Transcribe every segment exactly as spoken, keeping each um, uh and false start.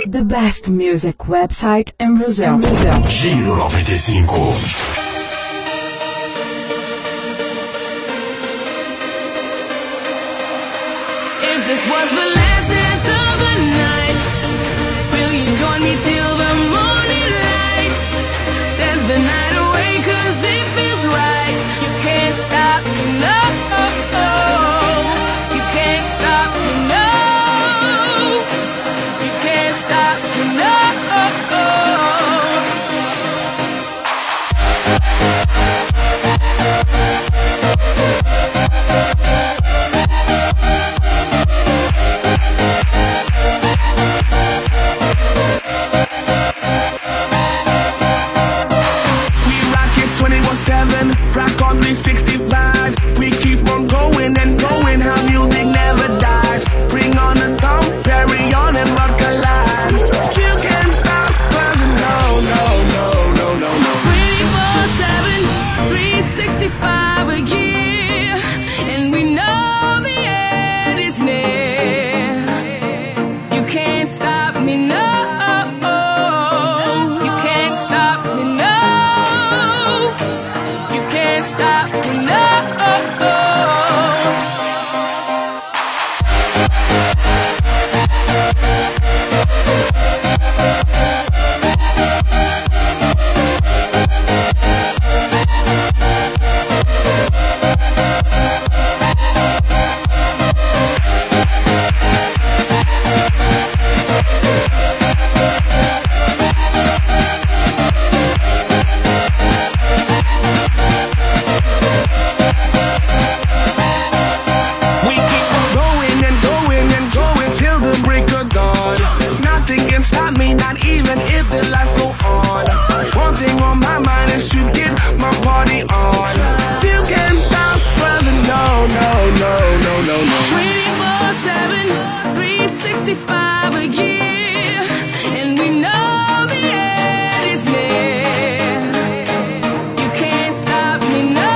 The best music website in Brazil. Brazil. Giro noventa e cinco. If this was the last dance of the night, will you join me till the morning light? Dance the night away 'cause it feels right. You can't stop me, no. You can't stop me, no. You can't stop me, no. Rock on three sixty-five. We keep on going and going. How music never dies. Bring on the thumb, carry on and rock a line. You can't stop, but no, no, no, no, no, no. twenty-four seven, three sixty-five a year, and we know the end is near. You can't stop me, no. You can't stop me, no. You can't stop me, no. Stop me, not even if the lights go on. One thing on my mind is to get my party on. You can't stop, brother, no, no, no, no, no, no. twenty-four seven, three sixty-five a year, and we know the end is near. You can't stop me, no.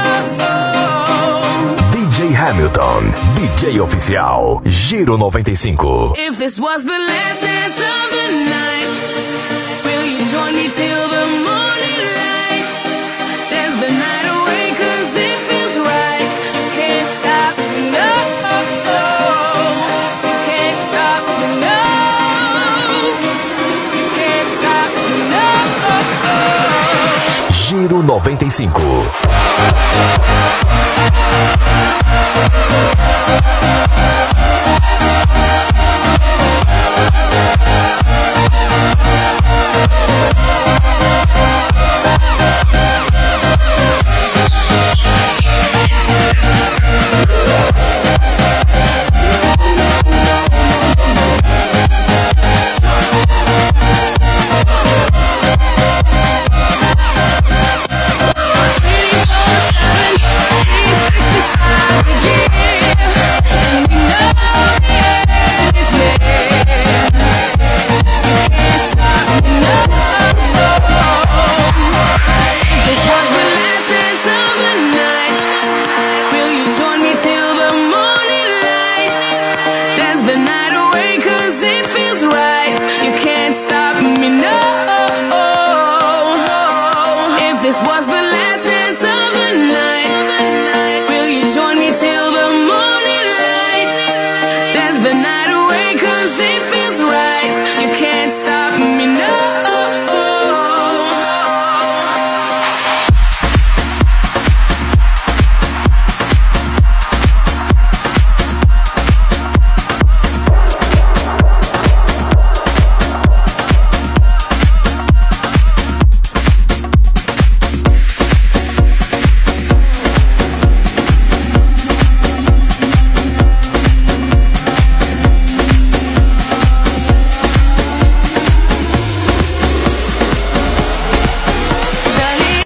D J Hamilton, D J oficial, Giro noventa e cinco. If this was the last dance of the night, will you join me till the morning light? Dance the night away 'cause it feels right. You can't stop me, no. You can't stop me, no. You can't stop me, no. Giro noventa e cinco. This was the last dance of the night. Will you join me till the morning light? Dance the night away 'cause it feels right. You can't stop.